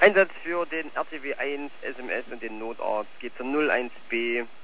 Einsatz für den RTW 1 SMS und den Notarzt geht zur 01B